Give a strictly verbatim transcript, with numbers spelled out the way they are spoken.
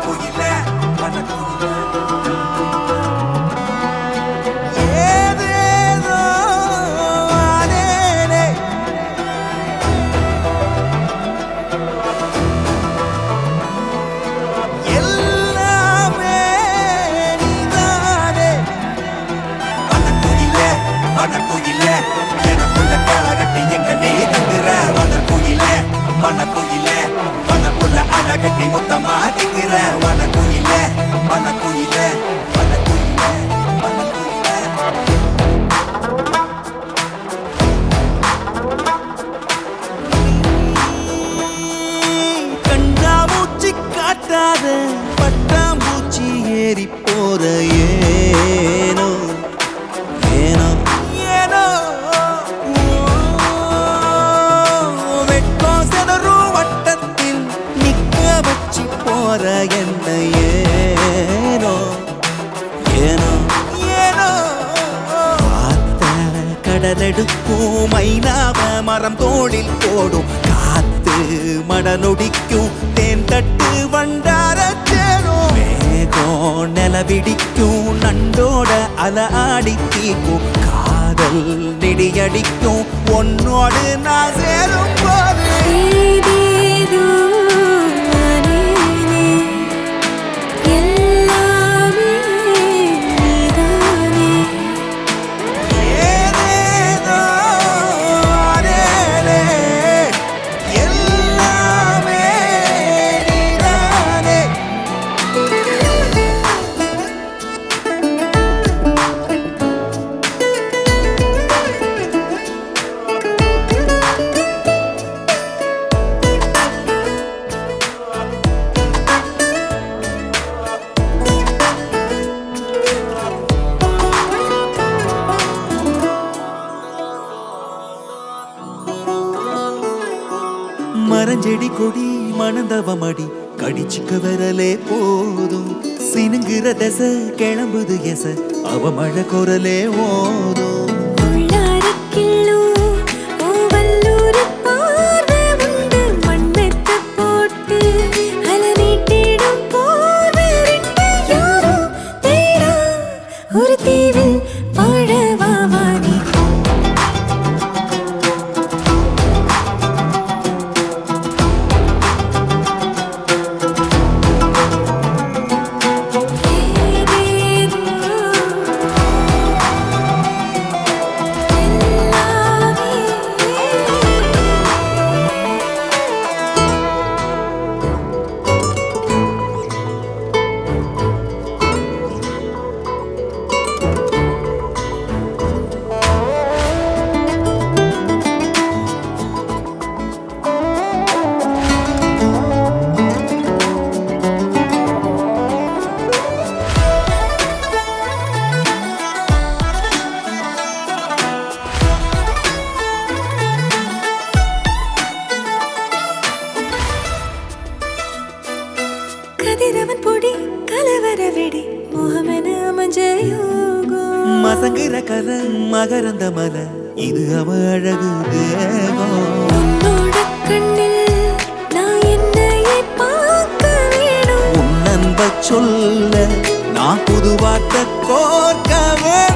மனக்குயில மனக்குயில மனக்குயில எனக்குள்ள காலகட்டி எங்க நீ தங்குற வனக்குயில மனக்குயில மனக்குள்ள அழகட்டி மொத்தமா திங்குற வனக்குயில மனக்குயில மனக்குயில மனக்குயில கண்ணாமூச்சி காட்டாத பட்டாம்பூச்சி ஏறி போற ஏனோ ஏனோ என்ன ஏனோ ஏனோ ஏனோ காத்த கடலெடுக்கும் மைனாவ மரம் தோளில் போடும் காத்து மடநொடிக்கும் தேன் தட்டு வண்டார சேரும் மேகம் நிலவிடிக்கும் நண்டோட அல ஆடி தீக்கும் காதல் நெடியடிக்கும் உன்னோடு நான் சேரும் போது மரஞ்செடி கொடி மணந்தவமடி கடிச்சுக்க வரலே போதும் சினுங்குற தசை கிளம்புது எச அவ மழை குரலே ஓதும் ஒரு தீவில் வாழவாவானி கதிரவன் பொடி கலவர வெடி மோகமன மஞ்சயோகம் மசங்குற கல மகரந்த மல இது அவ அழகு தேகம் உன்னோட கண்ணில் நான் என்னையே பார்க்க வேணும் உன் அன்ப சொல்ல நான் புது வார்த்தை கோர்க்க